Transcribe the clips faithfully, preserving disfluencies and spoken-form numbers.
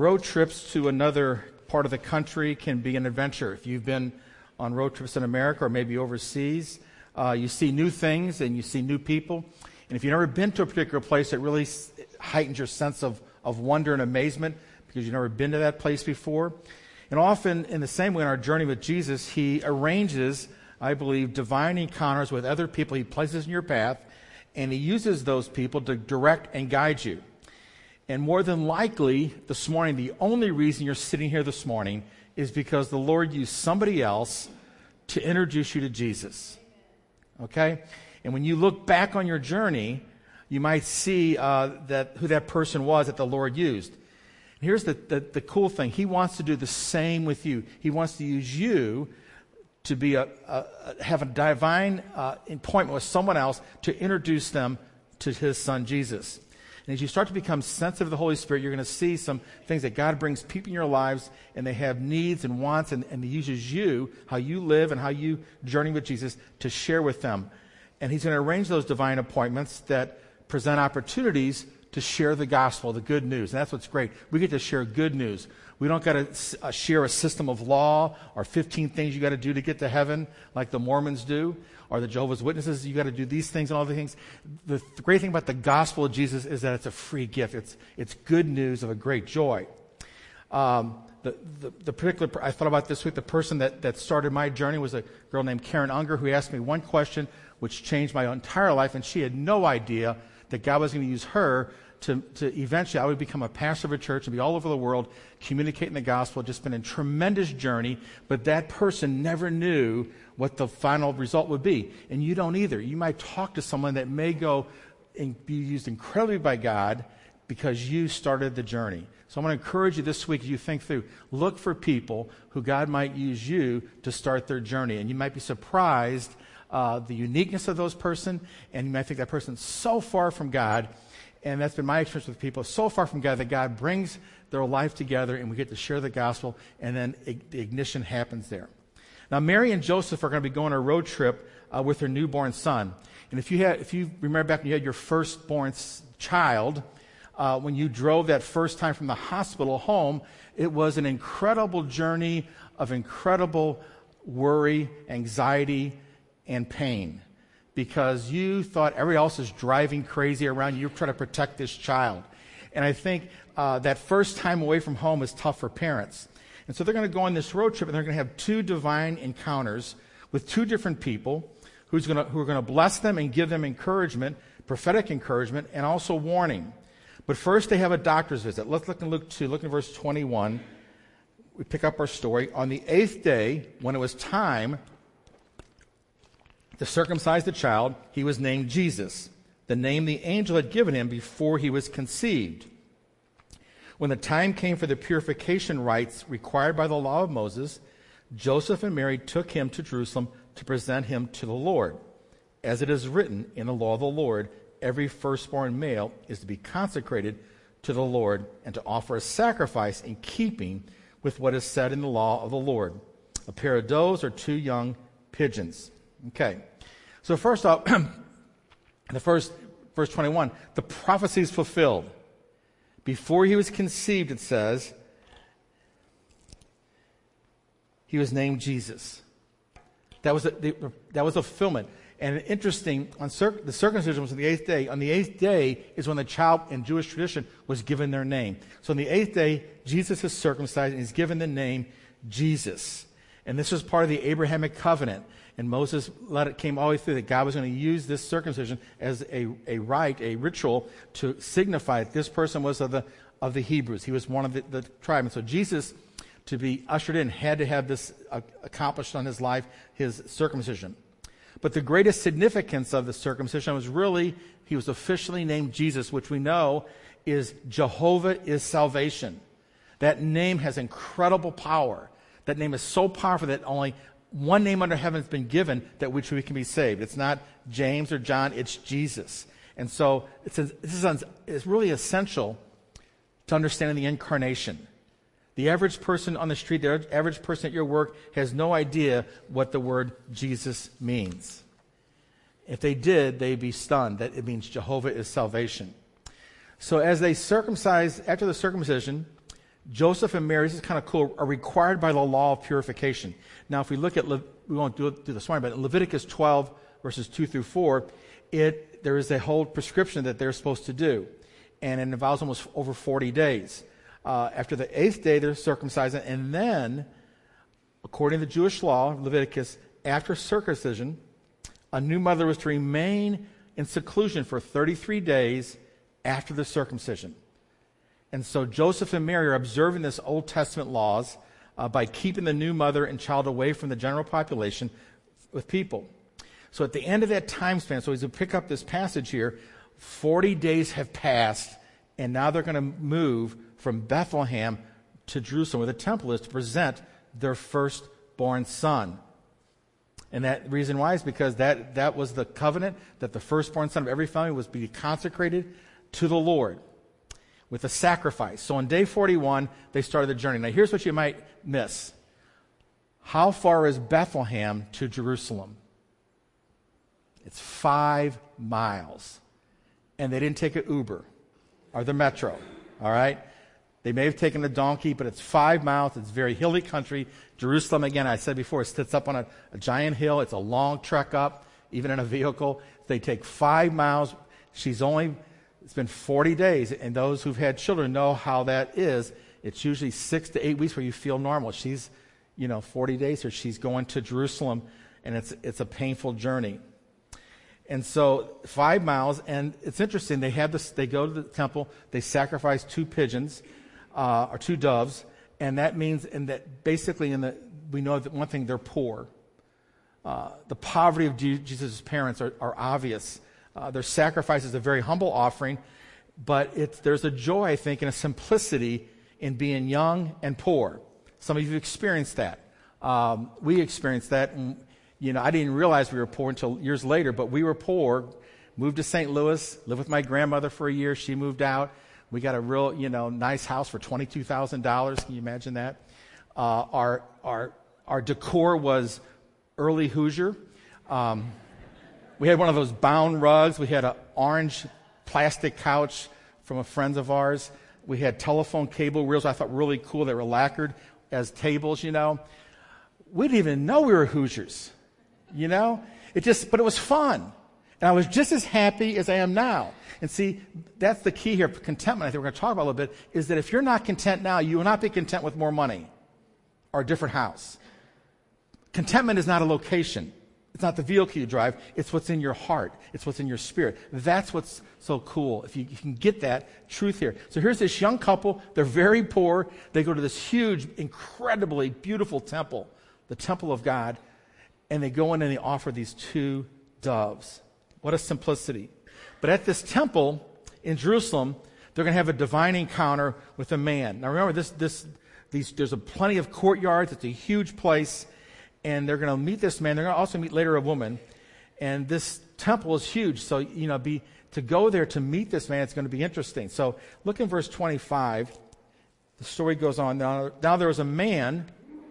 road trips to another part of the country can be an adventure. If you've been on road trips in America or maybe overseas, uh, you see new things and you see new people. And if you've never been to a particular place, it really heightens your sense of, of wonder and amazement because you've never been to that place before. And often, in the same way, in our journey with Jesus, he arranges, I believe, divine encounters with other people he places in your path, and he uses those people to direct and guide you. And more than likely, this morning, the only reason you're sitting here this morning is because the Lord used somebody else to introduce you to Jesus. Okay? And when you look back on your journey, you might see uh, that who that person was that the Lord used. Here's the, the, the cool thing. He wants to do the same with you. He wants to use you to be a, a, a have a divine uh, appointment with someone else to introduce them to his son, Jesus. And as you start to become sensitive to the Holy Spirit, you're going to see some things that God brings people in your lives, and they have needs and wants, and, and he uses you, how you live and how you journey with Jesus, to share with them. And he's going to arrange those divine appointments that present opportunities to share the gospel, the good news. And that's what's great. We get to share good news. We don't got to uh, share a system of law or fifteen things you got to do to get to heaven like the Mormons do, or the Jehovah's Witnesses. You got to do these things and all the things. The, the great thing about the gospel of Jesus is that it's a free gift. It's it's good news of a great joy. Um, the, the, the particular, I thought about this week, the person that, that started my journey was a girl named Karen Unger, who asked me one question which changed my entire life, and she had no idea that God was going to use her to, to eventually, I would become a pastor of a church and be all over the world communicating the gospel. Just been a tremendous journey, but that person never knew what the final result would be. And you don't either. You might talk to someone that may go and be used incredibly by God because you started the journey. So I'm going to encourage you this week as you think through, look for people who God might use you to start their journey. And you might be surprised uh, the uniqueness of those person, and you might think that person's so far from God. And that's been my experience with people, so far from God that God brings their life together and we get to share the gospel, and then ig- the ignition happens there. Now, Mary and Joseph are going to be going on a road trip uh, with their newborn son. And if you had, if you remember back when you had your firstborn s- child, uh, when you drove that first time from the hospital home, it was an incredible journey of incredible worry, anxiety, and pain. Because you thought everybody else is driving crazy around you. You're trying to protect this child. And I think uh, that first time away from home is tough for parents. And so they're going to go on this road trip, and they're going to have two divine encounters with two different people who's going to, who are going to bless them and give them encouragement, prophetic encouragement, and also warning. But first they have a doctor's visit. Let's look in Luke two, look in verse twenty-one. We pick up our story. On the eighth day, when it was time to circumcise the child, he was named Jesus, the name the angel had given him before he was conceived. When the time came for the purification rites required by the law of Moses, Joseph and Mary took him to Jerusalem to present him to the Lord. As it is written in the law of the Lord, every firstborn male is to be consecrated to the Lord and to offer a sacrifice in keeping with what is said in the law of the Lord, a pair of does or two young pigeons. Okay. So first off, the first, verse twenty-one, the prophecy is fulfilled. Before he was conceived, it says, he was named Jesus. That was a, the, that was a fulfillment. And interesting, on circ, the circumcision was on the eighth day. On the eighth day is when the child in Jewish tradition was given their name. So on the eighth day, Jesus is circumcised and he's given the name Jesus. And this was part of the Abrahamic covenant. And Moses let it came all the way through that God was going to use this circumcision as a, a rite, a ritual to signify that this person was of the of the Hebrews. He was one of the, the tribe. And so Jesus, to be ushered in, had to have this uh, accomplished on his life, his circumcision. But the greatest significance of the circumcision was really, he was officially named Jesus, which we know is Jehovah is salvation. That name has incredible power. That name is so powerful that only one name under heaven has been given that which we can be saved. It's not James or John, it's Jesus. And so it's, a, this is it's really essential to understanding the incarnation. The average person on the street, the average person at your work has no idea what the word Jesus means. If they did, they'd be stunned that it means Jehovah is salvation. So as they circumcised, after the circumcision, Joseph and Mary, this is kind of cool, are required by the law of purification. Now, if we look at, Le- we won't do it through this morning, but in Leviticus twelve, verses two through four, it there is a whole prescription that they're supposed to do. And it involves almost over forty days. Uh, after the eighth day, they're circumcised. And then, according to the Jewish law, Leviticus, after circumcision, a new mother was to remain in seclusion for thirty-three days after the circumcision. And so Joseph and Mary are observing this Old Testament laws uh, by keeping the new mother and child away from the general population with people. So at the end of that time span, so as we pick up this passage here, forty days have passed, and now they're going to move from Bethlehem to Jerusalem, where the temple is, to present their firstborn son. And that reason why is because that, that was the covenant that the firstborn son of every family was to be consecrated to the Lord with a sacrifice. So on day forty-one, they started the journey. Now here's what you might miss. How far is Bethlehem to Jerusalem? It's five miles. And they didn't take an Uber or the metro, all right? They may have taken a donkey, but it's five miles. It's very hilly country. Jerusalem, again, I said before, it sits up on a, a giant hill. It's a long trek up, even in a vehicle. They take five miles. She's only, it's been forty days, and those who've had children know how that is. It's usually six to eight weeks where you feel normal. She's, you know, forty days here. She's going to Jerusalem, and it's it's a painful journey. And so five miles, and it's interesting. They have this. They go to the temple. They sacrifice two pigeons uh, or two doves, and that means, and that basically, in the we know that one thing, they're poor. Uh, the poverty of Jesus' parents are, are obvious. Uh, their sacrifice is a very humble offering, but it's, there's a joy, I think, and a simplicity in being young and poor. Some of you have experienced that. Um, we experienced that, and you know, I didn't realize we were poor until years later, but we were poor. Moved to Saint Louis, lived with my grandmother for a year. She moved out. We got a real, you know, nice house for twenty-two thousand dollars. Can you imagine that? Uh, our our our decor was early Hoosier. Um, we had one of those bound rugs. We had an orange plastic couch from a friend of ours. We had telephone cable reels I thought really cool that were lacquered as tables, you know. We didn't even know we were Hoosiers. You know, it just, but it was fun. And I was just as happy as I am now. And see, that's the key here. Contentment, I think we're going to talk about a little bit, is that if you're not content now, you will not be content with more money or a different house. Contentment is not a location. It's not the vehicle you drive. It's what's in your heart. It's what's in your spirit. That's what's so cool. If you, you can get that truth here. So here's this young couple. They're very poor. They go to this huge, incredibly beautiful temple, the temple of God. And they go in and they offer these two doves. What a simplicity. But at this temple in Jerusalem, they're going to have a divine encounter with a man. Now remember, this, this, these, there's a plenty of courtyards. It's a huge place. And they're going to meet this man. They're going to also meet later a woman. And this temple is huge. So, you know, be, to go there to meet this man, it's going to be interesting. So look in verse twenty-five. The story goes on. Now, now there was a man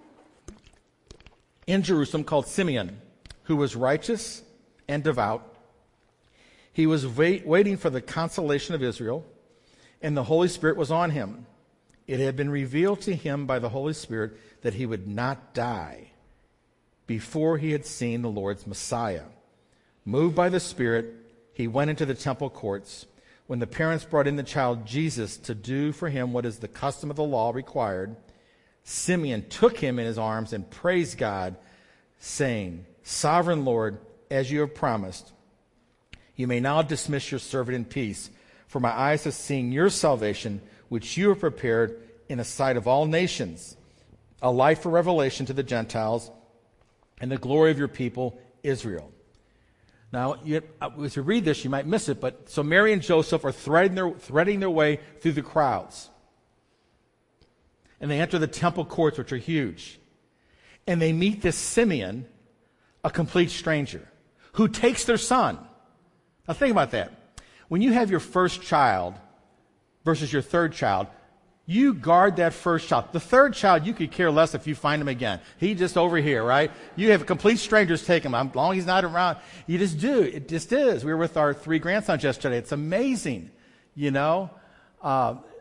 in Jerusalem called Simeon, who was righteous and devout. He was wait, waiting for the consolation of Israel, and the Holy Spirit was on him. It had been revealed to him by the Holy Spirit that he would not die before he had seen the Lord's Messiah. Moved by the Spirit, he went into the temple courts. When the parents brought in the child Jesus to do for him what is the custom of the law required, Simeon took him in his arms and praised God, saying, Sovereign Lord, as you have promised, you may now dismiss your servant in peace, for my eyes have seen your salvation, which you have prepared in the sight of all nations, a light for revelation to the Gentiles, and the glory of your people, Israel. Now, you, as you read this, you might miss it, but so Mary and Joseph are threading their, threading their way through the crowds. And they enter the temple courts, which are huge. And they meet this Simeon, a complete stranger, who takes their son. Now think about that. When you have your first child versus your third child, you guard that first child. The third child, you could care less if you find him again. He's just over here, right? You have complete strangers take him. As long as he's not around, you just do. It just is. We were with our three grandsons yesterday. It's amazing, you know. Uh,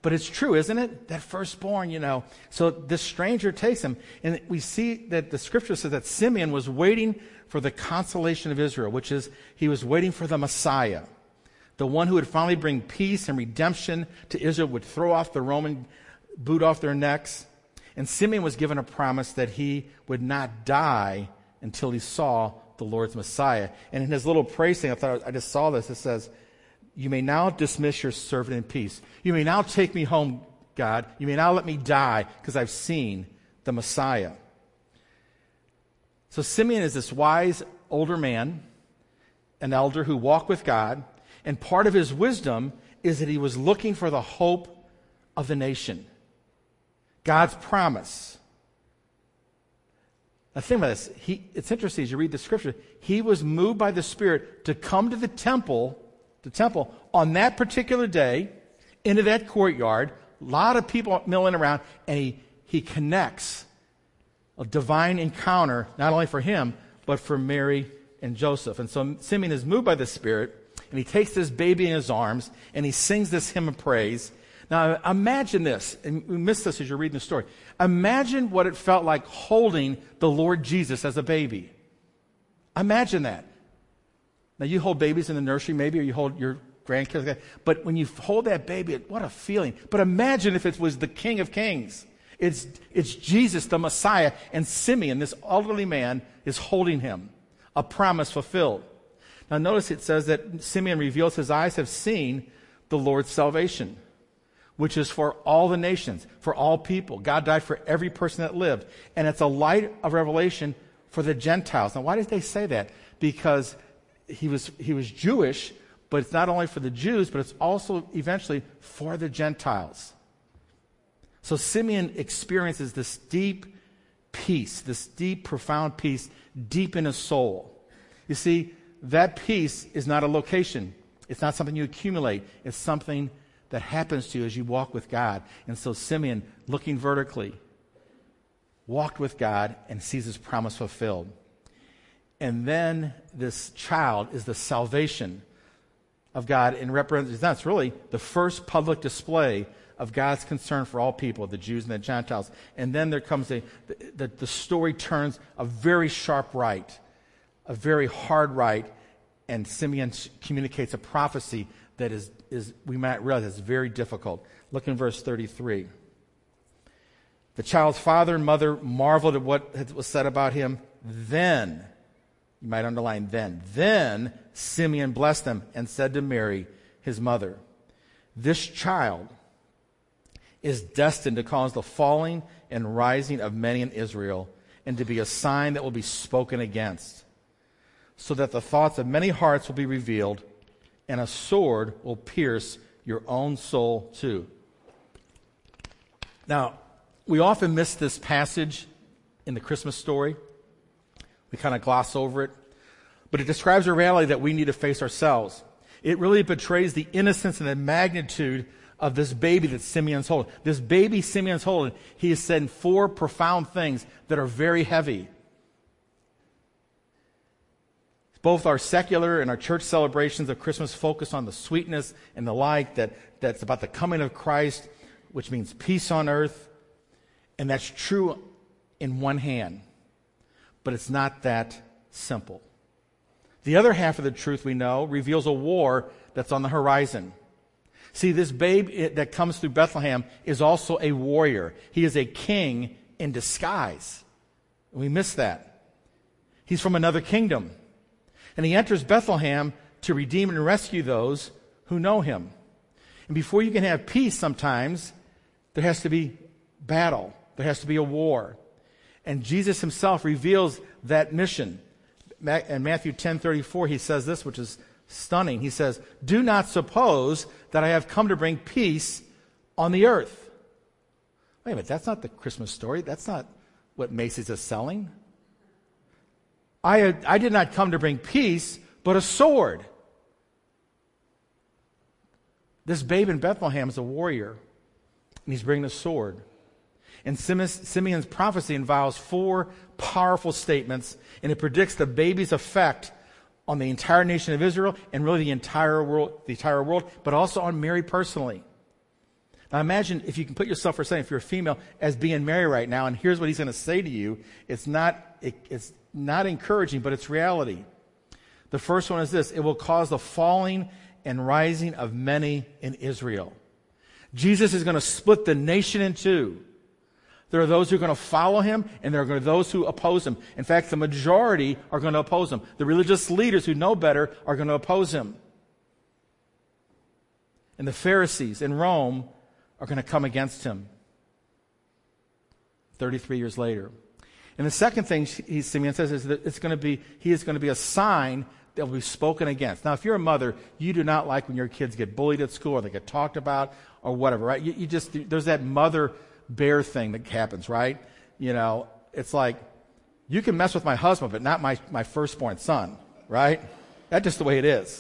But it's true, isn't it? That firstborn, you know. So this stranger takes him. And we see that the scripture says that Simeon was waiting for the consolation of Israel, which is he was waiting for the Messiah, the one who would finally bring peace and redemption to Israel, would throw off the Roman boot off their necks. And Simeon was given a promise that he would not die until he saw the Lord's Messiah. And in his little praise thing, I thought I just saw this. It says, "You may now dismiss your servant in peace. You may now take me home, God. You may now let me die because I've seen the Messiah." So Simeon is this wise older man, an elder who walked with God. And part of his wisdom is that he was looking for the hope of the nation. God's promise. Now think about this. He, it's interesting as you read the scripture. He was moved by the Spirit to come to the temple, the temple on that particular day, into that courtyard. A lot of people milling around, and he, he connects a divine encounter, not only for him, but for Mary and Joseph. And so Simeon is moved by the Spirit, and he takes this baby in his arms, and he sings this hymn of praise. Now, imagine this, and we miss this as you're reading the story. Imagine what it felt like holding the Lord Jesus as a baby. Imagine that. Now, you hold babies in the nursery, maybe, or you hold your grandkids, but when you hold that baby, what a feeling. But imagine if it was the King of Kings. It's, it's Jesus, the Messiah, and Simeon, this elderly man, is holding him. A promise fulfilled. Now, notice it says that Simeon reveals his eyes have seen the Lord's salvation, which is for all the nations, for all people. God died for every person that lived. And it's a light of revelation for the Gentiles. Now, why did they say that? Because he was, he was Jewish, but it's not only for the Jews, but it's also eventually for the Gentiles. So Simeon experiences this deep peace, this deep, profound peace deep in his soul. You see, that peace is not a location. It's not something you accumulate. It's something that happens to you as you walk with God. And so Simeon, looking vertically, walked with God and sees his promise fulfilled. And then this child is the salvation of God and represents, that's really the first public display of God's concern for all people, the Jews and the Gentiles. And then there comes a, the, the story turns a very sharp right, a very hard right, and Simeon communicates a prophecy that is, is we might realize is very difficult. Look in verse thirty-three. The child's father and mother marveled at what was said about him. Then, you might underline then, then Simeon blessed them and said to Mary, his mother, "This child is destined to cause the falling and rising of many in Israel, and to be a sign that will be spoken against, so that the thoughts of many hearts will be revealed, and a sword will pierce your own soul too." Now, we often miss this passage in the Christmas story. We kind of gloss over it. But it describes a reality that we need to face ourselves. It really portrays the innocence and the magnitude of this baby that Simeon's holding. This baby Simeon's holding, he has said four profound things that are very heavy. Both our secular and our church celebrations of Christmas focus on the sweetness and the light that, that's about the coming of Christ, which means peace on earth. And that's true in one hand. But it's not that simple. The other half of the truth we know reveals a war that's on the horizon. See, this babe that comes through Bethlehem is also a warrior. He is a king in disguise. We miss that. He's from another kingdom. And he enters Bethlehem to redeem and rescue those who know him. And before you can have peace sometimes, there has to be battle. There has to be a war. And Jesus himself reveals that mission. In Matthew ten thirty-four, he says this, which is stunning. He says, "Do not suppose that I have come to bring peace on the earth." Wait a minute, that's not the Christmas story. That's not what Macy's is selling. I, I did not come to bring peace, but a sword. This babe in Bethlehem is a warrior, and he's bringing a sword. And Simeon's prophecy involves four powerful statements, and it predicts the baby's effect on the entire nation of Israel and really the entire world, the entire world, but also on Mary personally. Now imagine if you can put yourself for a second, if you're a female, as being Mary right now, and here's what he's going to say to you. It's not, it, it's not encouraging, but it's reality. The first one is this: it will cause the falling and rising of many in Israel. Jesus is going to split the nation in two. There are those who are going to follow him, and there are going to be those who oppose him. In fact, the majority are going to oppose him. The religious leaders who know better are going to oppose him. And the Pharisees in Rome are going to come against him. thirty-three years later. And the second thing he, Simeon says is that it's going to be, he is going to be a sign that will be spoken against. Now, if you're a mother, you do not like when your kids get bullied at school or they get talked about or whatever, right? You, you just, there's that mother bear thing that happens, right? You know, it's like, you can mess with my husband, but not my, my firstborn son, right? That's just the way it is.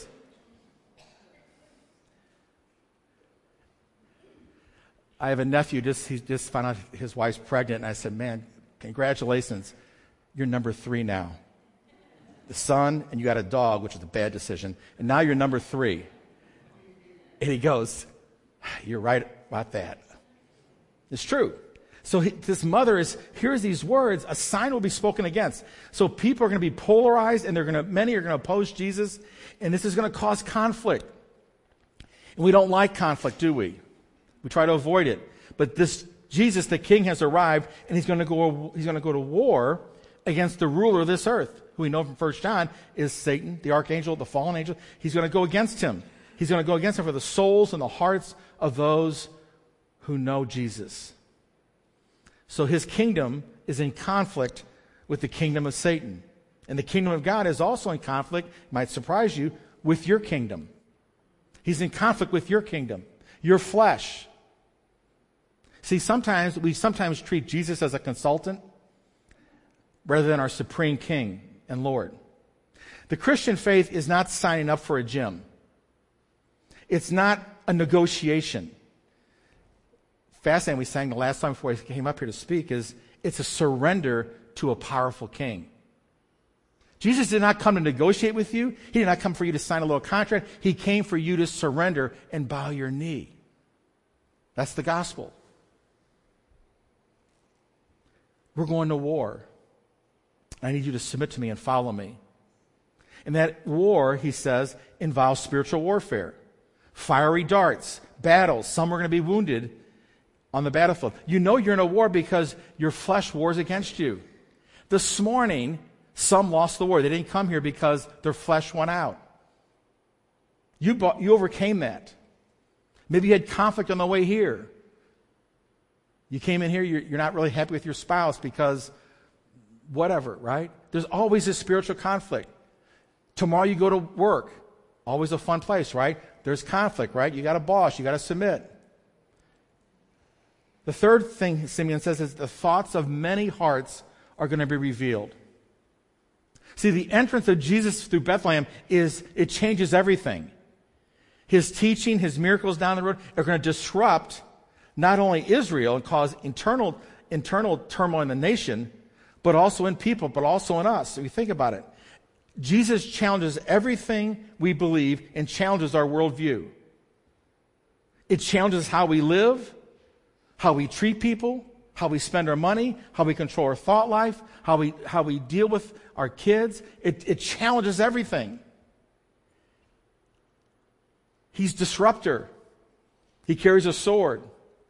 I have a nephew, just he just found out his wife's pregnant, and I said, man, congratulations, you're number three now. The son, and you got a dog, which is a bad decision, and now you're number three. And he goes, you're right about that. It's true. So he, this mother is, here's these words, a sign will be spoken against. So people are going to be polarized, and they're going to, many are going to oppose Jesus, and this is going to cause conflict. And we don't like conflict, do we? We try to avoid it. But this Jesus, the King, has arrived, and he's going to go, he's going to go to war against the ruler of this earth, who we know from First John is Satan, the archangel, the fallen angel. He's going to go against him. He's going to go against him for the souls and the hearts of those who know Jesus. So his kingdom is in conflict with the kingdom of Satan. And the kingdom of God is also in conflict, might surprise you, with your kingdom. He's in conflict with your kingdom, your flesh. See, sometimes we sometimes treat Jesus as a consultant rather than our supreme king and Lord. The Christian faith is not signing up for a gym. It's not a negotiation. Fascinating, we sang the last time before I came up here to speak, is it's a surrender to a powerful king. Jesus did not come to negotiate with you. He did not come for you to sign a little contract. He came for you to surrender and bow your knee. That's the gospel. We're going to war. I need you to submit to me and follow me. And that war, he says, involves spiritual warfare. Fiery darts, battles. Some are going to be wounded on the battlefield. You know you're in a war because your flesh wars against you. This morning, some lost the war. They didn't come here because their flesh went out. You, bought, you overcame that. Maybe you had conflict on the way here. You came in here, you're, you're not really happy with your spouse because whatever, right? There's always a spiritual conflict. Tomorrow you go to work. Always a fun place, right? There's conflict, right? You got a boss. You got to submit. The third thing Simeon says is the thoughts of many hearts are going to be revealed. See, the entrance of Jesus through Bethlehem is, it changes everything. His teaching, his miracles down the road are going to disrupt not only Israel and cause internal, internal turmoil in the nation, but also in people, but also in us. If you think about it, Jesus challenges everything we believe and challenges our worldview. It challenges how we live, how we treat people, how we spend our money, how we control our thought life, how we, how we deal with our kids. It, it challenges everything. He's disruptor. He carries a sword.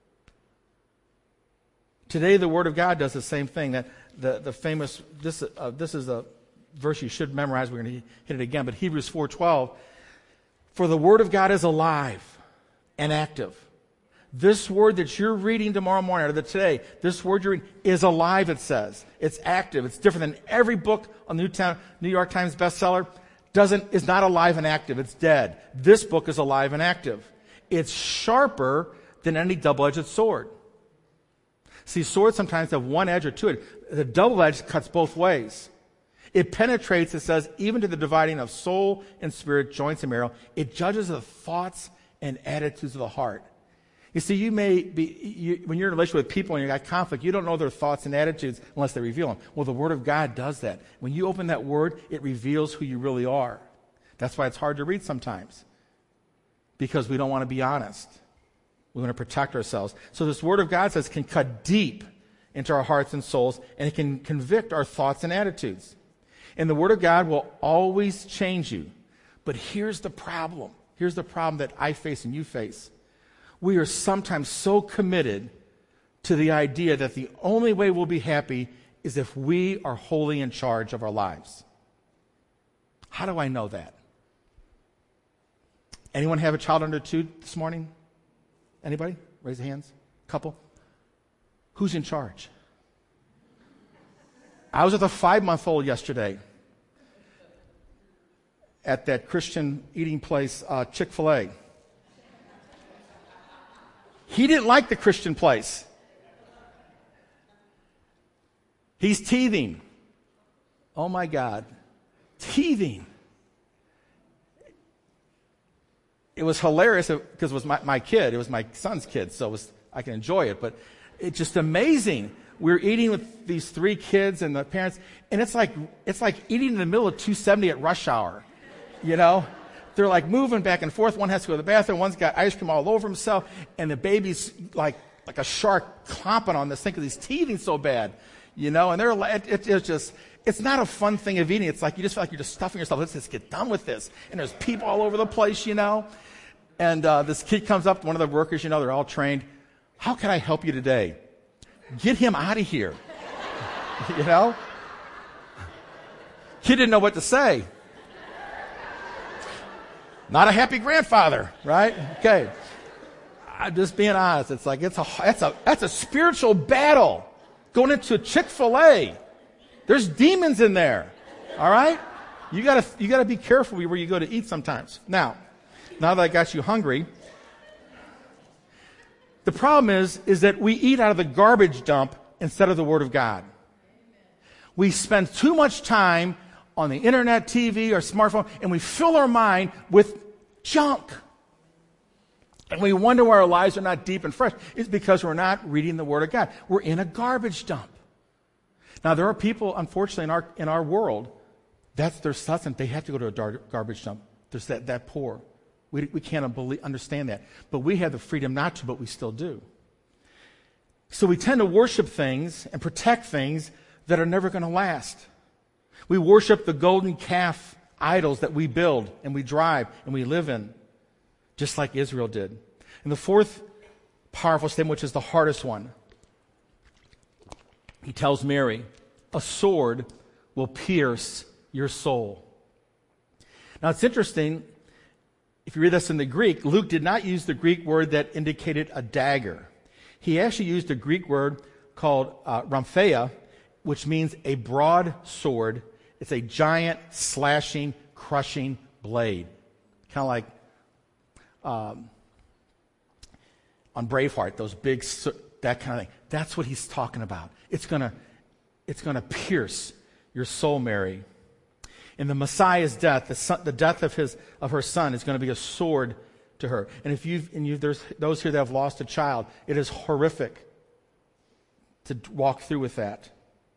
Today, the Word of God does the same thing. That the, the famous, this, uh, this is a verse you should memorize. We're going to hit it again. But Hebrews four twelve, for the Word of God is alive and active. This word that you're reading tomorrow morning, or that today, this word you're reading is alive, it says. It's active. It's different than every book on the New, Town, New York Times bestseller. Doesn't, is not alive and active. It's dead. This book is alive and active. It's sharper than any double-edged sword. See, swords sometimes have one edge or two edges. The double edge cuts both ways. It penetrates, it says, even to the dividing of soul and spirit, joints and marrow. It judges the thoughts and attitudes of the heart. You see, you may be, you, when you're in a relationship with people and you got conflict, you don't know their thoughts and attitudes unless they reveal them. Well, the Word of God does that. When you open that Word, it reveals who you really are. That's why it's hard to read sometimes. Because we don't want to be honest. We want to protect ourselves. So this Word of God says can cut deep into our hearts and souls, and it can convict our thoughts and attitudes. And the Word of God will always change you. But here's the problem. Here's the problem that I face and you face. We are sometimes so committed to the idea that the only way we'll be happy is if we are wholly in charge of our lives. How do I know that? Anyone have a child under two this morning? Anybody? Raise your hands. Couple? Who's in charge? I was with a five-month-old yesterday at that Christian eating place, uh, Chick-fil-A. He didn't like the Christian place. He's teething. Oh my God. Teething. It was hilarious because it was my, my kid. It was my son's kid, so it was, I can enjoy it. But it's just amazing. We're eating with these three kids and the parents, and it's like it's like eating in the middle of two seventy at rush hour. You know? They're like moving back and forth. One has to go to the bathroom. One's got ice cream all over himself, and the baby's like like a shark clomping on this thing because he's teething so bad. You know? And they're like, it, it's just, it's not a fun thing of eating. It's like you just feel like you're just stuffing yourself. Let's just get done with this. And there's people all over the place, you know? And uh, this kid comes up, one of the workers, you know, they're all trained. How can I help you today? Get him out of here. You know? Kid didn't know what to say. Not a happy grandfather, right? Okay. I'm just being honest. It's like, it's a, that's a, that's a spiritual battle going into a Chick-fil-A. There's demons in there. All right? You gotta, you gotta be careful where you go to eat sometimes. Now, now that I got you hungry, the problem is, is that we eat out of the garbage dump instead of the Word of God. We spend too much time on the internet, T V, or smartphone, and we fill our mind with junk. And we wonder why our lives are not deep and fresh. It's because we're not reading the Word of God. We're in a garbage dump. Now, there are people, unfortunately, in our in our world, that's their sustenance. They have to go to a dar- garbage dump. There's that, that poor. We, we can't believe, understand that. But we have the freedom not to, but we still do. So we tend to worship things and protect things that are never going to last. We worship the golden calf idols that we build and we drive and we live in, just like Israel did. And the fourth powerful statement, which is the hardest one, he tells Mary, a sword will pierce your soul. Now it's interesting, if you read this in the Greek, Luke did not use the Greek word that indicated a dagger. He actually used a Greek word called uh, rhamphia, which means a broad sword. It's a giant, slashing, crushing blade. Kind of like um, on Braveheart, those big, that kind of thing. That's what he's talking about. It's gonna, it's gonna pierce your soul, Mary. In the Messiah's death, the, son, the death of his of her son is going to be a sword to her. And if you've, and you, there's those here that have lost a child, it is horrific to walk through with that.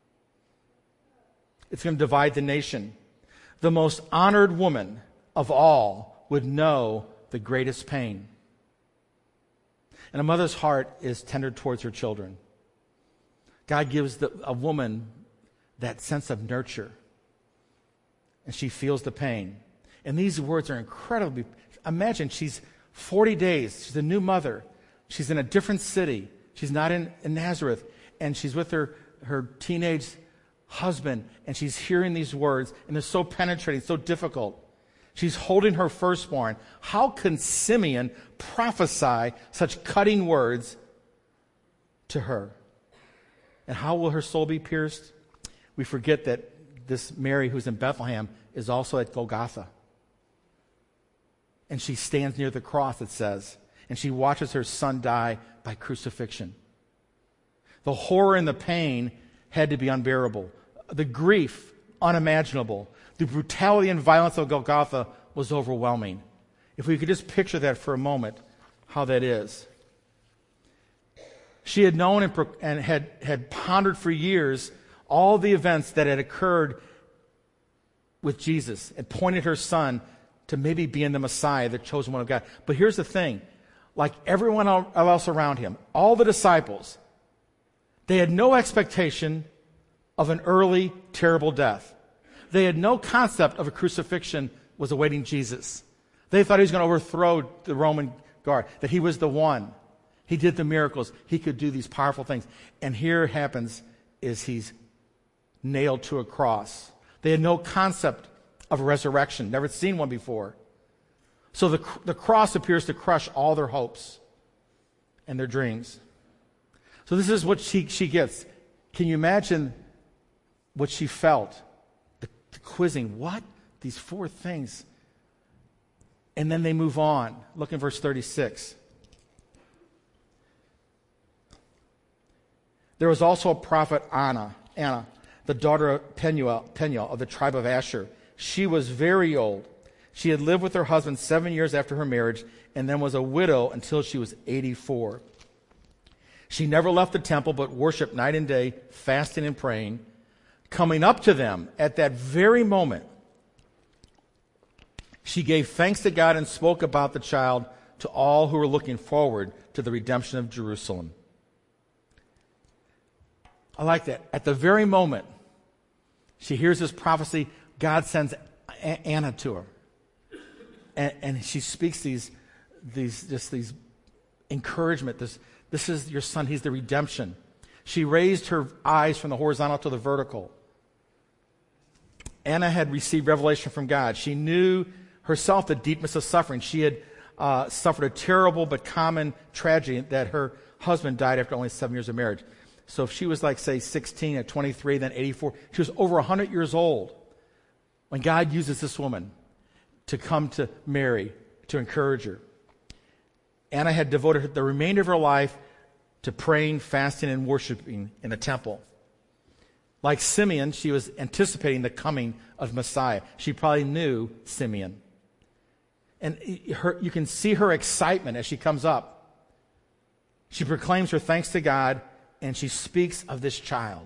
It's going to divide the nation. The most honored woman of all would know the greatest pain. And a mother's heart is tender towards her children. God gives the, a woman that sense of nurture. And she feels the pain. And these words are incredibly... Imagine she's forty days. She's a new mother. She's in a different city. She's not in, in Nazareth. And she's with her, her teenage husband. And she's hearing these words. And they're so penetrating, so difficult. She's holding her firstborn. How can Simeon prophesy such cutting words to her? And how will her soul be pierced? We forget that this Mary who's in Bethlehem is also at Golgotha. And she stands near the cross, it says, and she watches her son die by crucifixion. The horror and the pain had to be unbearable. The grief, unimaginable. The brutality and violence of Golgotha was overwhelming. If we could just picture that for a moment, how that is. She had known and, and had, had pondered for years all the events that had occurred with Jesus and pointed her son to maybe being the Messiah, the chosen one of God. But here's the thing. like everyone else around him, all the disciples, they had no expectation of an early, terrible death. They had no concept of a crucifixion was awaiting Jesus. They thought he was going to overthrow the Roman guard, that he was the one. He did the miracles. He could do these powerful things. And here happens is he's nailed to a cross. They had no concept of a resurrection, never seen one before. So the, the cross appears to crush all their hopes and their dreams. So this is what she, she gets. Can you imagine what she felt? The, the quizzing. What? These four things. And then they move on. Look in verse thirty-six. There was also a prophet, Anna, Anna, the daughter of Penuel, Penuel of the tribe of Asher. She was very old. She had lived with her husband seven years after her marriage and then was a widow until she was eighty-four. She never left the temple but worshiped night and day, fasting and praying. Coming up to them at that very moment, she gave thanks to God and spoke about the child to all who were looking forward to the redemption of Jerusalem. I like that. At the very moment she hears this prophecy, God sends Anna to her. And, and she speaks these, these, just these encouragement. This, this is your son. He's the redemption. She raised her eyes from the horizontal to the vertical. Anna had received revelation from God. She knew herself the deepness of suffering. She had uh, suffered a terrible but common tragedy that her husband died after only seven years of marriage. So if she was like, say, sixteen at twenty-three, then eighty-four, she was over one hundred years old when God uses this woman to come to Mary to encourage her. Anna had devoted the remainder of her life to praying, fasting, and worshiping in the temple. Like Simeon, she was anticipating the coming of Messiah. She probably knew Simeon. And her, you can see her excitement as she comes up. She proclaims her thanks to God, and she speaks of this child.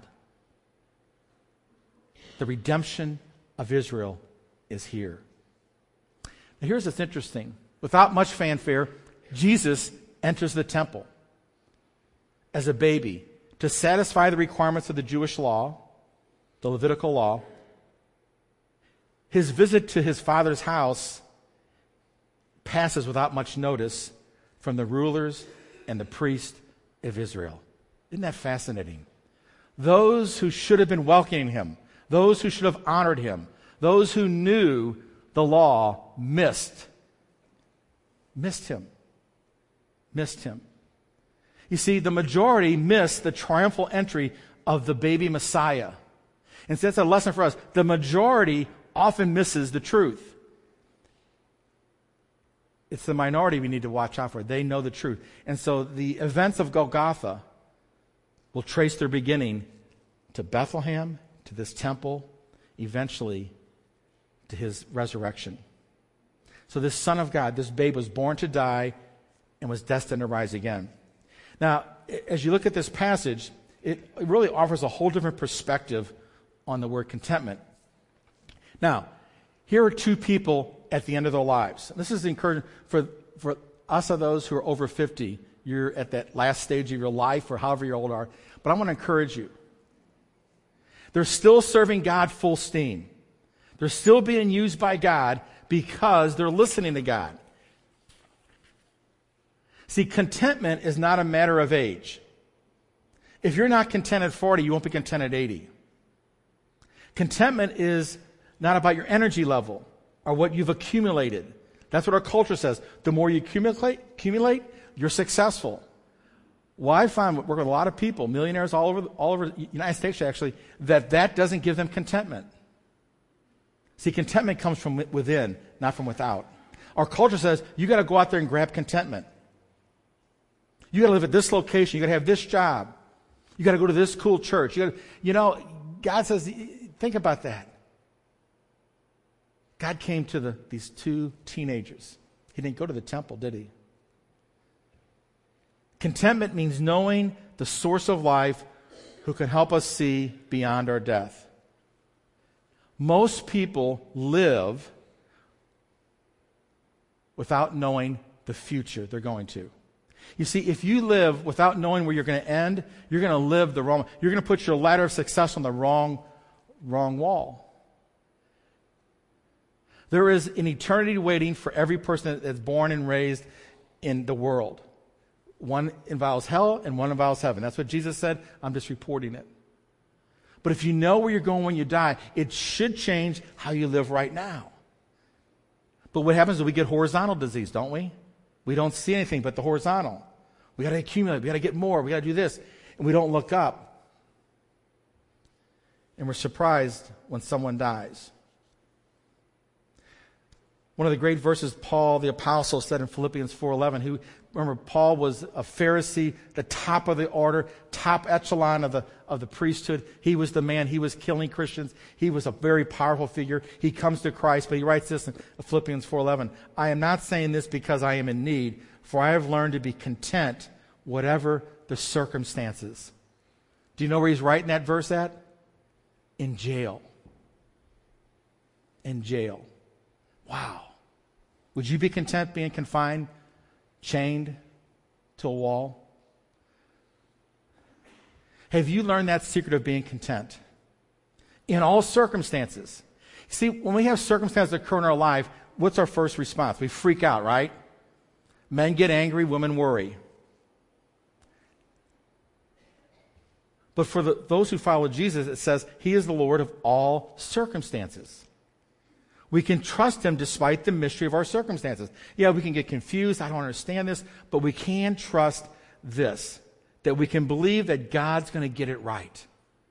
The redemption of Israel is here. Now here's what's interesting. Without much fanfare, Jesus enters the temple as a baby to satisfy the requirements of the Jewish law, the Levitical law. His visit to his father's house passes without much notice from the rulers and the priests of Israel. Isn't that fascinating? Those who should have been welcoming him, those who should have honored him, those who knew the law missed. Missed him. Missed him. You see, the majority missed the triumphal entry of the baby Messiah. And so that's a lesson for us. The majority often misses the truth. It's the minority we need to watch out for. They know the truth. And so the events of Golgotha will trace their beginning to Bethlehem, to this temple, eventually to his resurrection. So this Son of God, this babe, was born to die and was destined to rise again. Now, as you look at this passage, it really offers a whole different perspective on the word contentment. Now, here are two people at the end of their lives. This is encouraging for, for us, of those who are over fifty. You're at that last stage of your life, or however you old are. But I want to encourage you. They're still serving God full steam. They're still being used by God because they're listening to God. See, contentment is not a matter of age. If you're not content at forty, you won't be content at eighty. Contentment is not about your energy level or what you've accumulated. That's what our culture says. The more you accumulate, accumulate, you're successful. Well, I find, work with a lot of people, millionaires all over, all over the United States actually, that that doesn't give them contentment. See, contentment comes from within, not from without. Our culture says, you got to go out there and grab contentment. You got to live at this location. You got to have this job. You got to go to this cool church. You got to, you know, God says, think about that. God came to the, these two teenagers. He didn't go to the temple, did he? Contentment means knowing the source of life who can help us see beyond our death. Most people live without knowing the future they're going to. You see, if you live without knowing where you're going to end, you're going to live the wrong, you're going to put your ladder of success on the wrong, wrong wall. There is an eternity waiting for every person that's born and raised in the world. One involves hell and one involves heaven. That's what Jesus said. I'm just reporting it. But if you know where you're going when you die, it should change how you live right now. But what happens is we get horizontal disease, don't we? We don't see anything but the horizontal. We got to accumulate. We got to get more. We got to do this. And we don't look up. And we're surprised when someone dies. One of the great verses Paul the apostle said in Philippians four eleven, who, remember, Paul was a Pharisee, the top of the order, top echelon of the, of the priesthood. He was the man. He was killing Christians. He was a very powerful figure. He comes to Christ, but he writes this in Philippians four eleven, I am not saying this because I am in need, for I have learned to be content whatever the circumstances. Do you know where he's writing that verse at? In jail. In jail. Wow. Would you be content being confined, chained to a wall? Have you learned that secret of being content? In all circumstances. See, when we have circumstances occur in our life, what's our first response? We freak out, right? Men get angry, women worry. But for the, those who follow Jesus, it says, He is the Lord of all circumstances. We can trust Him despite the mystery of our circumstances. Yeah, we can get confused. I don't understand this. But we can trust this, that we can believe that God's going to get it right.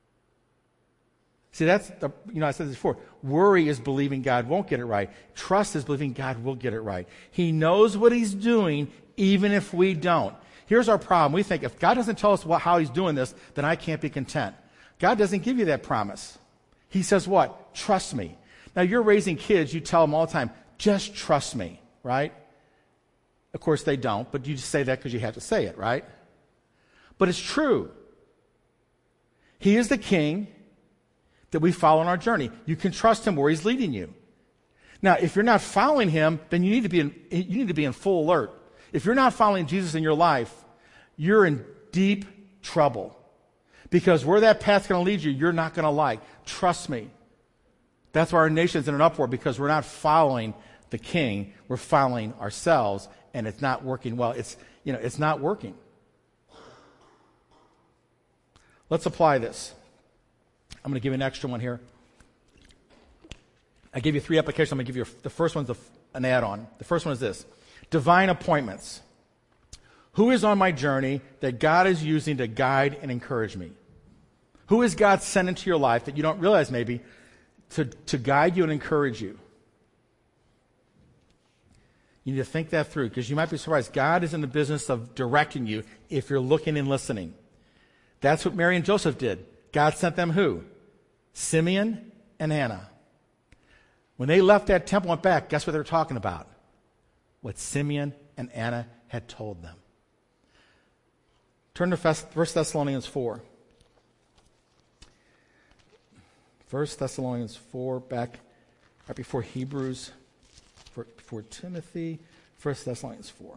See, that's, the, you know, I said this before. Worry is believing God won't get it right. Trust is believing God will get it right. He knows what He's doing, even if we don't. Here's our problem. We think if God doesn't tell us what, how He's doing this, then I can't be content. God doesn't give you that promise. He says what? Trust me. Now, you're raising kids, you tell them all the time, just trust me, right? Of course, they don't, but you just say that because you have to say it, right? But it's true. He is the King that we follow on our journey. You can trust Him where He's leading you. Now, if you're not following Him, then you need to be in, you need to be in full alert. If you're not following Jesus in your life, you're in deep trouble. Because where that path's going to lead you, you're not going to like. Trust me. That's why our nation's in an uproar, because we're not following the King. We're following ourselves, and it's not working well. It's, you know, it's not working. Let's apply this. I'm going to give you an extra one here. I gave you three applications. I'm going to give you a, the first one's a, an add-on. The first one is this. Divine appointments. Who is on my journey that God is using to guide and encourage me? Who is God sent into your life that you don't realize maybe to, to guide you and encourage you? You need to think that through, because you might be surprised. God is in the business of directing you if you're looking and listening. That's what Mary and Joseph did. God sent them who? Simeon and Anna. When they left that temple and went back, guess what they were talking about? What Simeon and Anna had told them. Turn to First Thessalonians four. First Thessalonians four, back right before Hebrews, before Timothy. First Thessalonians four.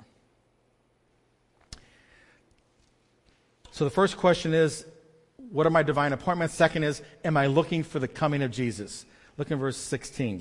So the first question is, what are my divine appointments? Second is, am I looking for the coming of Jesus? Look in verse sixteen.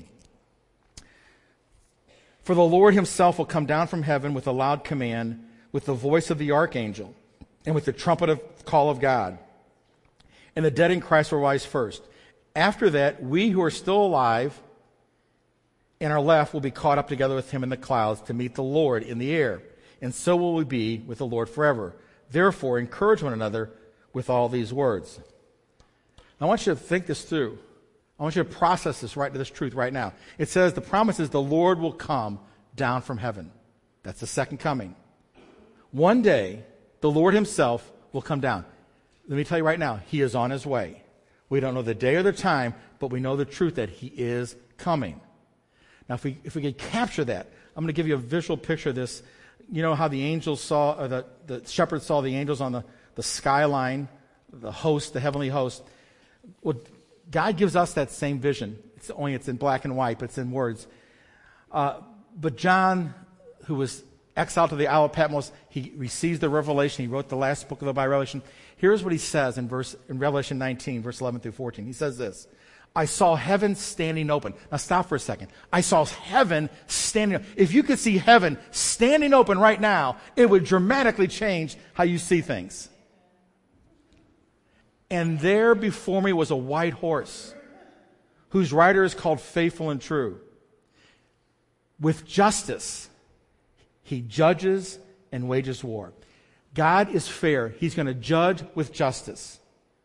For the Lord Himself will come down from heaven with a loud command, with the voice of the archangel, and with the trumpet of call of God. And the dead in Christ will rise first. After that, we who are still alive and are left will be caught up together with Him in the clouds to meet the Lord in the air. And so will we be with the Lord forever. Therefore, encourage one another with all these words. I want you to think this through. I want you to process this right to this truth right now. It says the promise is the Lord will come down from heaven. That's the second coming. One day, the Lord Himself will come down. Let me tell you right now, He is on His way. We don't know the day or the time, but we know the truth that He is coming. Now, if we if we could capture that, I'm going to give you a visual picture of this. You know how the angels saw, or the, the shepherds saw the angels on the, the skyline, the host, the heavenly host. Well, God gives us that same vision. It's only it's in black and white, but it's in words. Uh, but John, who was exiled to the Isle of Patmos. He receives the revelation. He wrote the last book of the Bible, Revelation. Here's what he says in verse in Revelation nineteen, verse eleven through fourteen. He says this: I saw heaven standing open. Now stop for a second. I saw heaven standing open. If you could see heaven standing open right now, it would dramatically change how you see things. And there before me was a white horse, whose rider is called Faithful and True. With justice, he judges and wages war. God is fair. He's going to judge with justice.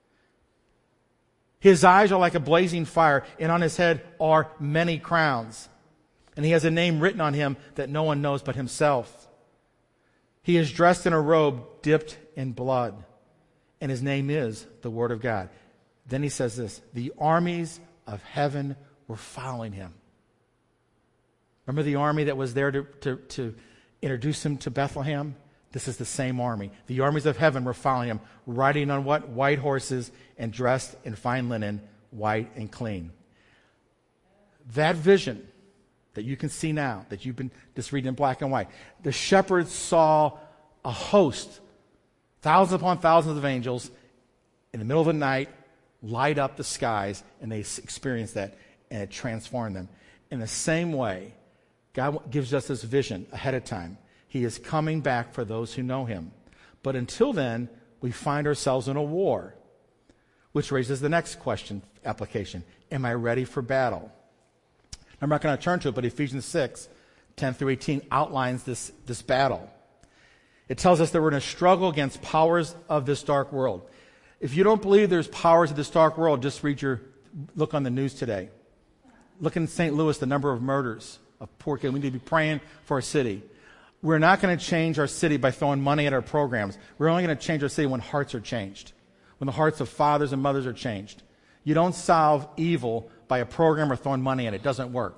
His eyes are like a blazing fire, and on his head are many crowns. And he has a name written on him that no one knows but himself. He is dressed in a robe dipped in blood, and his name is the Word of God. Then he says this: the armies of heaven were following him. Remember the army that was there to, to, to introduce him to Bethlehem? This is the same army. The armies of heaven were following him, riding on what? White horses and dressed in fine linen, white and clean. That vision that you can see now, that you've been just reading in black and white, the shepherds saw a host, thousands upon thousands of angels, in the middle of the night, light up the skies, and they experienced that, and it transformed them. In the same way, God gives us this vision ahead of time. He is coming back for those who know him. But until then, we find ourselves in a war, which raises the next question, application. Am I ready for battle? I'm not going to turn to it, but Ephesians six, ten through eighteen outlines this, this battle. It tells us that we're in a struggle against powers of this dark world. If you don't believe there's powers of this dark world, just read your, look on the news today. Look in Saint Louis, the number of murders of poor kids. We need to be praying for our city. We're not going to change our city by throwing money at our programs. We're only going to change our city when hearts are changed, when the hearts of fathers and mothers are changed. You don't solve evil by a program or throwing money at it. It doesn't work.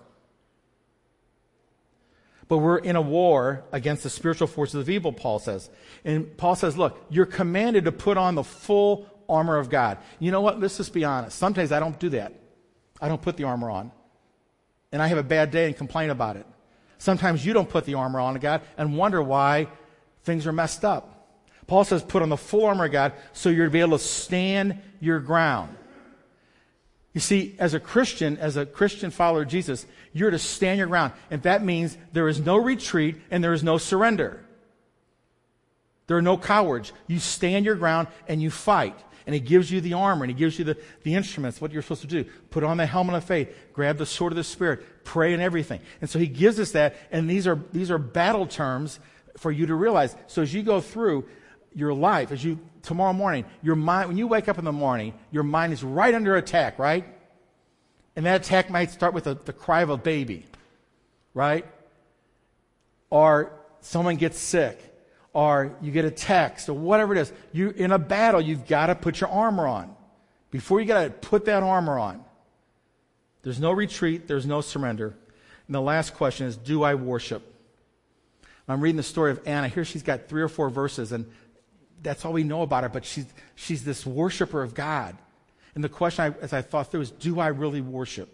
But we're in a war against the spiritual forces of evil, Paul says. And Paul says, look, you're commanded to put on the full armor of God. You know what? Let's just be honest. Sometimes I don't do that. I don't put the armor on. And I have a bad day and complain about it. Sometimes you don't put the armor on of God and wonder why things are messed up. Paul says put on the full armor of God so you're to be able to stand your ground. You see, as a Christian, as a Christian follower of Jesus, you're to stand your ground. And that means there is no retreat and there is no surrender. There are no cowards. You stand your ground and you fight. And he gives you the armor and he gives you the, the instruments, what you're supposed to do. Put on the helmet of faith. Grab the sword of the Spirit. Pray and everything. And so he gives us that. And these are, these are battle terms for you to realize. So as you go through your life, as you, tomorrow morning, your mind, when you wake up in the morning, your mind is right under attack, right? And that attack might start with a, the cry of a baby, right? Or someone gets sick. Or you get a text, or whatever it is. You in a battle, you've got to put your armor on. Before you got to put that armor on. There's no retreat, there's no surrender. And the last question is, do I worship? I'm reading the story of Anna. Here she's got three or four verses, and that's all we know about her, but she's she's this worshiper of God. And the question, I, as I thought through, is, do I really worship?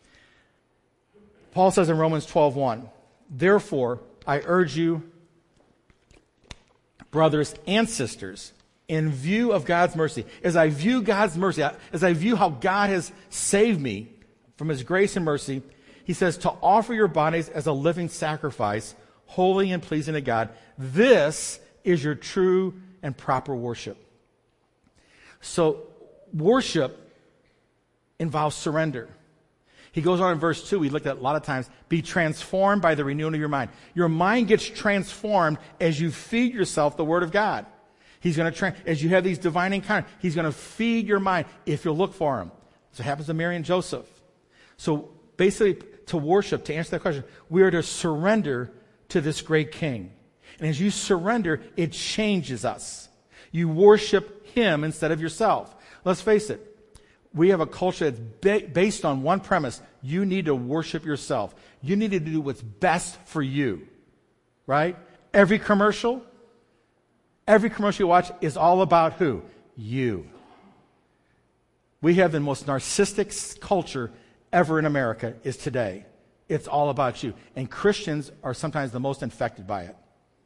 Paul says in Romans twelve one, therefore, I urge you, brothers and sisters, in view of God's mercy, as I view God's mercy, as I view how God has saved me from his grace and mercy, he says to offer your bodies as a living sacrifice, holy and pleasing to God. This is your true and proper worship. So worship involves surrender. He goes on in verse two, we looked at a lot of times, be transformed by the renewing of your mind. Your mind gets transformed as you feed yourself the Word of God. He's going to, tra- as you have these divine encounters, he's going to feed your mind if you'll look for him. So it happens to Mary and Joseph. So basically, to worship, to answer that question, we are to surrender to this great King. And as you surrender, it changes us. You worship him instead of yourself. Let's face it. We have a culture that's ba- based on one premise. You need to worship yourself. You need to do what's best for you. Right? Every commercial, every commercial you watch is all about who? You. We have the most narcissistic culture ever in America is today. It's all about you. And Christians are sometimes the most infected by it.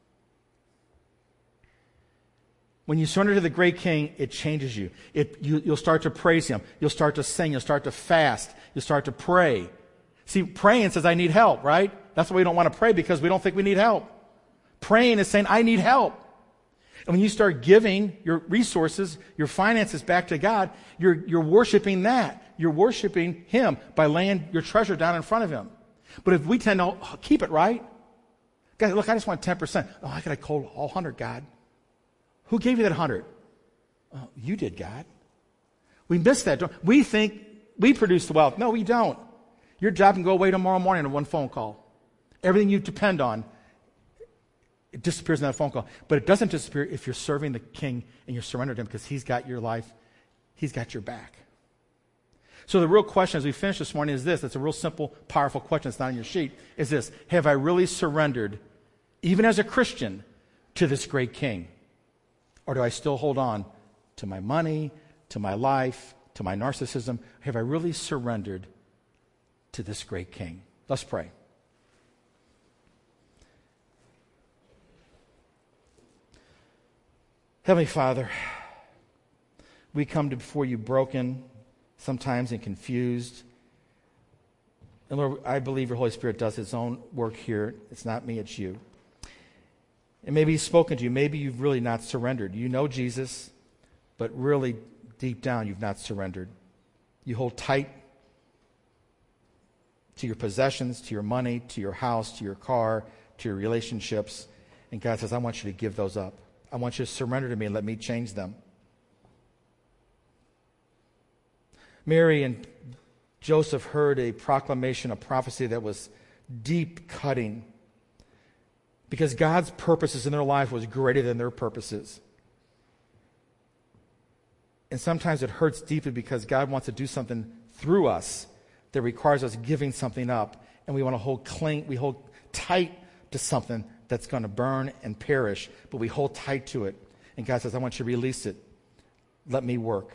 When you surrender to the great King, it changes you. It, you. You'll start to praise Him. You'll start to sing. You'll start to fast. You'll start to pray. See, praying says, I need help, right? That's why we don't want to pray, because we don't think we need help. Praying is saying, I need help. And when you start giving your resources, your finances back to God, you're, you're worshiping that. You're worshiping Him by laying your treasure down in front of Him. But if we tend to oh, keep it, right? God, look, I just want ten percent. Oh, I got to call all one hundred, God. Who gave you that one hundred? Oh, you did, God. We miss that. Don't, we think we produce the wealth. No, we don't. Your job can go away tomorrow morning in one phone call. Everything you depend on, it disappears in that phone call. But it doesn't disappear if you're serving the King and you're surrendered to Him, because He's got your life. He's got your back. So the real question as we finish this morning is this. It's a real simple, powerful question. It's not on your sheet. Is this: have I really surrendered, even as a Christian, to this great King? Or do I still hold on to my money, to my life, to my narcissism? Have I really surrendered to this great King? Let's pray. Heavenly Father, we come to before you broken, sometimes and confused. And Lord, I believe your Holy Spirit does its own work here. It's not me, it's you. And maybe He's spoken to you. Maybe you've really not surrendered. You know Jesus, but really deep down you've not surrendered. You hold tight to your possessions, to your money, to your house, to your car, to your relationships. And God says, I want you to give those up. I want you to surrender to me and let me change them. Mary and Joseph heard a proclamation, a prophecy that was deep cutting, because God's purposes in their life was greater than their purposes. And sometimes it hurts deeply because God wants to do something through us that requires us giving something up, and we want to hold cling, we hold tight to something that's going to burn and perish, but we hold tight to it. And God says, I want you to release it. Let me work.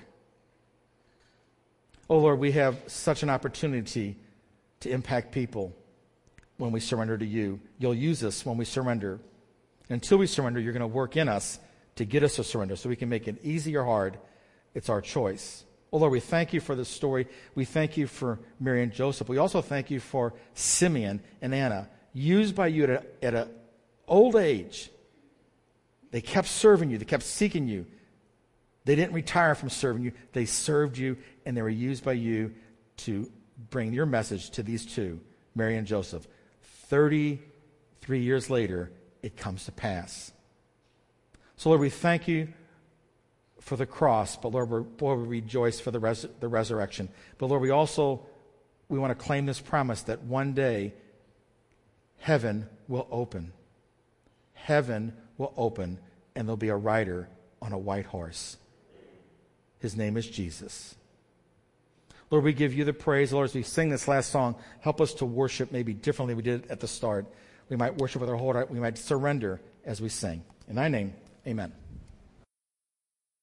Oh Lord, we have such an opportunity to impact people when we surrender to you. You'll use us when we surrender. Until we surrender, you're going to work in us to get us to surrender so we can make it easy or hard. It's our choice. Oh Lord, we thank you for this story. We thank you for Mary and Joseph. We also thank you for Simeon and Anna, used by you at an old age. They kept serving you. They kept seeking you. They didn't retire from serving you. They served you, and they were used by you to bring your message to these two, Mary and Joseph. thirty-three years later, it comes to pass. So, Lord, we thank you for the cross, but Lord, we're, Lord, we rejoice for the, res- the resurrection. But Lord, we also, we want to claim this promise that one day heaven will open. Heaven will open, and there'll be a rider on a white horse. His name is Jesus. Lord, we give you the praise. Lord, as we sing this last song, help us to worship maybe differently than we did at the start. We might worship with our whole heart. We might surrender as we sing. In thy name, amen.